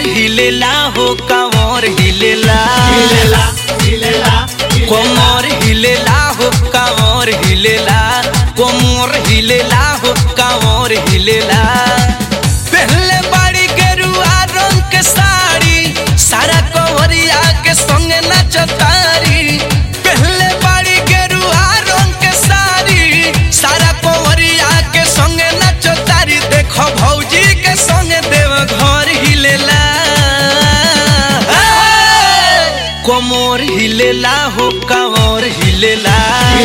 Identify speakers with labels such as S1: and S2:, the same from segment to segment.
S1: हिलेला हो कांवर हिलेला कोमर हिलेला हो कांवर हिलेला कोमर हिलेला हो कांवर हिलेला। पहले बाड़ी गेरुआ रंग के साड़ी सारा कंवरिया के संगे नचतारी। पहले बाड़ी गेरुआ रंग के साड़ी सारा कंवरिया के संगे नचतारी। देखो भौजी के संगे देव घर हिलेला कोमर हिलेला हो कांवर हिलेला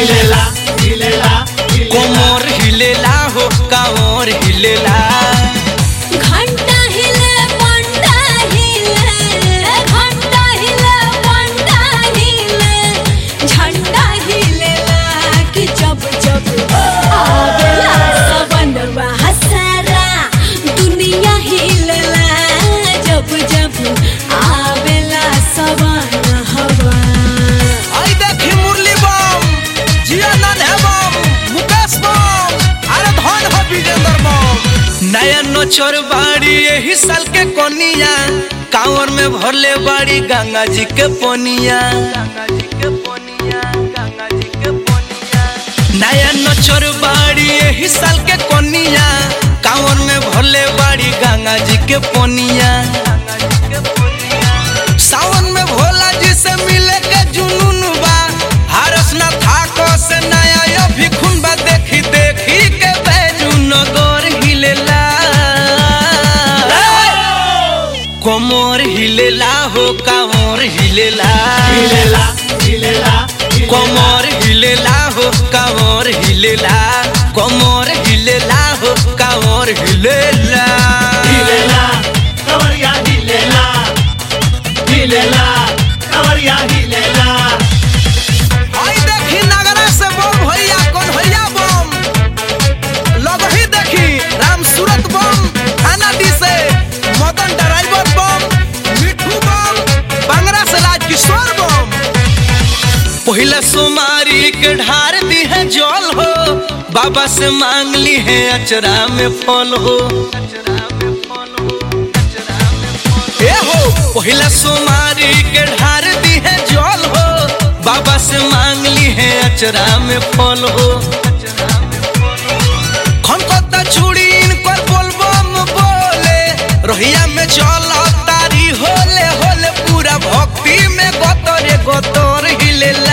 S1: कोमर हिलेला हो कांवर हिलेला।
S2: घंटा हिले पंडा हिले घंटा हिले पंडा हिले झंडा हिलेला कि जब जब आवेला सवनवा हसारा दुनिया हिलेला जब जब आवेला सवन हवा।
S1: आई देखी मुरली बम जियानंद है बम मुकेश बम अरे धन हो विजेंद्र बम। नया नोचर बाड़ी यही साल के कोनिया कांवर में भरले बाड़ी गंगा जी के पोनिया। नया नोचर बाड़ी यही साल के कोनिया कांवर में भरले बाड़ी गंगा जी के पोनिया। सावन में भोला जी से मिले के जुनून बा हरस न थाको से नया यो भी खून बा। देखी देखी के बैजू नगर हिलेला कोमर हिलेला हो कांवर हिलेला कोमर हिलेला हो कांवर हिलेला कोमर हिलेला हो कांवर हिलेला
S3: कवरिया कवरिया हिलेला।
S1: आई देखी नगरा से बम भैया कौन भैया बम लगही देखी राम सूरत बम थाना डी से मदन ड्राइवर बम मिठू बम बंगरा से राजकिशोर बम। पहले सोमारी के ढार दी है जल हो बाबा से मांग ली है अचरा में फल हो। ए हो पहला सोमारी के ढार दी है जल हो बाबा से मांग ली है अचरा में फल हो। खनकता चूड़ी इनकर बोलबम बोले रोहिया में चल तारी होले होले पूरा भक्ति में गोतरे गोतर हिलेला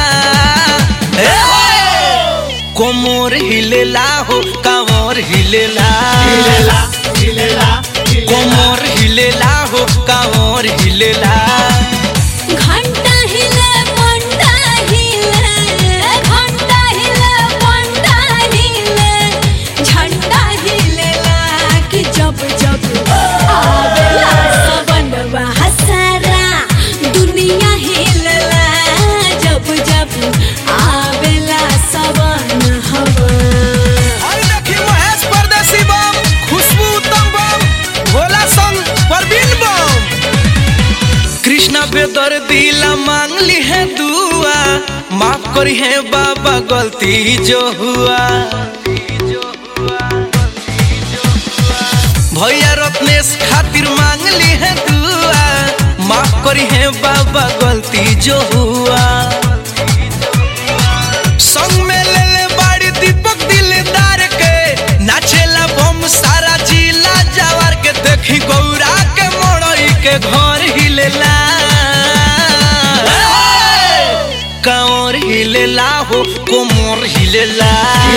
S1: कोमर हिलेला हो कांवर हिलेला कोमर हिलेला हो कांवर हिलेला।
S2: घंटा हिले पंडा हिले घंटा हिले पंडा हिले झंडा हिलेला कि जब जब आवेला सवनवा हसारा दुनिया हिलेला जब जब आवेला सवन हवा।
S1: आई देखी महेश परदेसी बम खुशबू उत्तम बम भोला संग परवीन बम। कृष्णा बेदर दिला मांग ली है दुआ माफ करी है बाबा गलती जो हुआ। भैया रत्नेश खातिर मांग ली है दुआ माफ करी है बाबा गलती जो हुआ। संग में ले ले बाड़ी दीपक दिलदार के नाचेला बम सारा जिला जवार के। देखी गौरा के मोड़ई के घर हिलेला कांवर हिलेला हो कोमर हिलेला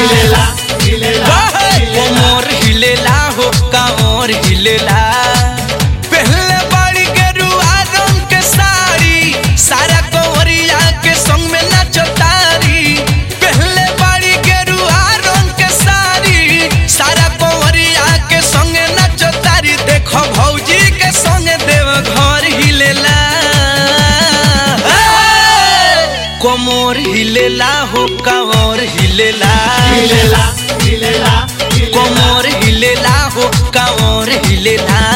S1: कोमर हिलेला हो कांवर हिलेला। पहले बाड़ी गेरुआ रंग के साड़ी सारा कंवरिया के संग में नचतारी। पहले बाड़ी गेरुआ रंग के साड़ी सारा कंवरिया के संगे नचतारी। देखो भौजी के संगे देव घर हिलेला कोमर हिलेला हो कांवर हिलेला कोमर हिलेला हो कांवर हिलेला।